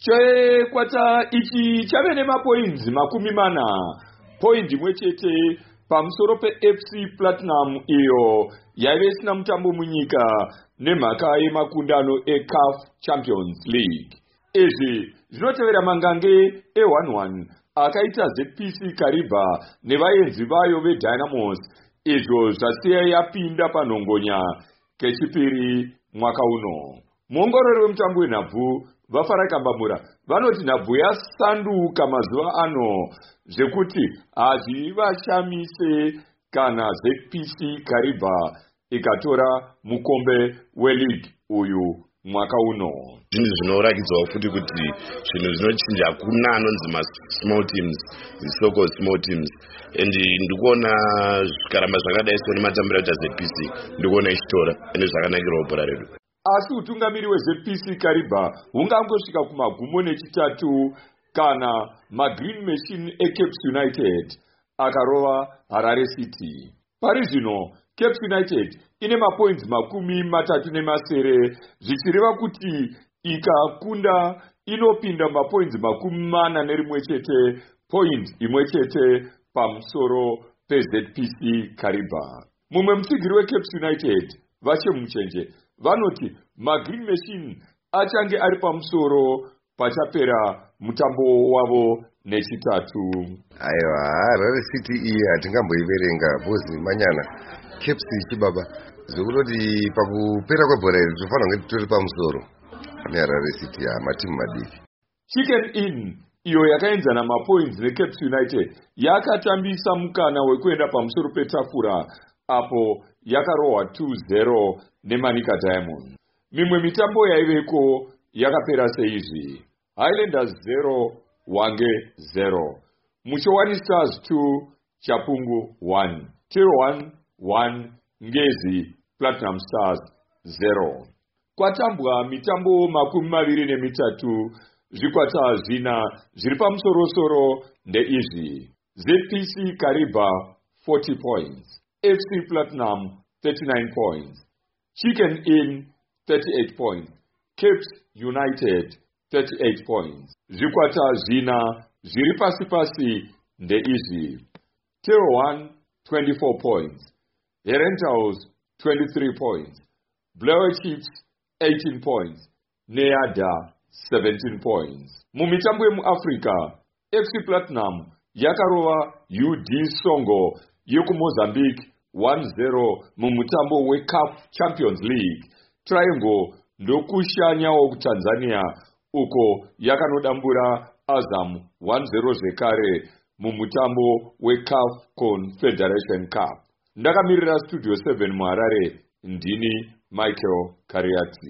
chekwata ichi chave nemapoints 40, point imwe chete pamusoro peFC Platinum iyo yaive isina mutambo munyika nemhaka yemakundano eCAF Champions League. Izvi zvinotevera mangange e1-1 akaita ZPC Kariba nevaenzi vayo veDynamos, izvo zvasiya yapinda panhongonya kechipiri mwaka uno. Muongorori wemutambo wenhabvu vaFarakambamura vanoti nhabvu yasanduka mazuva ano zvekuti hazvivashamise kana ZPC Kariba ikatora mukombe weleague uyu mwaka uno. Zvinhu zvinoratidzawo futi kuti zvinhu zvinochinja, hakuna anonzi small teams, so-called small teams, and ndikuona zvikaramba zvakadai so nematambiro aita ZPC ndikuona ichitora ende zvakanakirawo bhora redu. Asi utungamiri weZPC Kariba hungangosvika kumagumo nechitatu kana maGreen Machine eCaps United akarova Harare City. Pari zvino Caps United ine mapoints 37 zvichireva kuti ikakunda inopinda mapoints 41 chete, point imwe chete pamusoro peZPC Kariba. Mumwe mutsigiri weCaps United vachemuchenje vanoti maGreen Machine achange ari pamusoro pachapera mutambo wavo nechitatu. Aiwa, Harare City iyi hatingamboiverenga bozi manyana Caps chibaba zvokunoti pakupera kwebhora iri tofanira kunge titori pamusoro neHarare City matimu madiki. Chicken Inn iyo yakaenzana mapoints neCaps United yakatambisa mukana wekuenda pamusoro petafura apo yakarohwa 2-0 neManika Diamond. Mimwe mitambo yaiveko yakapera seizvi: Highlanders 0 Hwange 0, Mushowani Stars 2 Chapungu 1, Tiro 1 Ngezi Platinum Stars 0. Kwatambwa mitambo 23, zvikwata zvina zviri pamusorosoro ndeizvi: ZPC Kariba 40 points, FC Platinum 39 points, Chicken Inn 38 points, Caps United 38 points. Zvikwata zvina zviri pasi ndeizvi: Tiro 1 24 points, Herentals 23 points, Blair Chiefs 18 points, Neada 17 points. Mumitambo yemuAfrica, FC Platinum yakarova UD Songo yekuMozambique 1-0 mumutambo weCAF Champions League. Triangle ndokushanyawo kuTanzania uko yakanodambura Azam 1-0 zvekare mumutambo weCAF Confederation Cup. Ndakamirira Studio 7 muHarare, ndini Michael Kariati.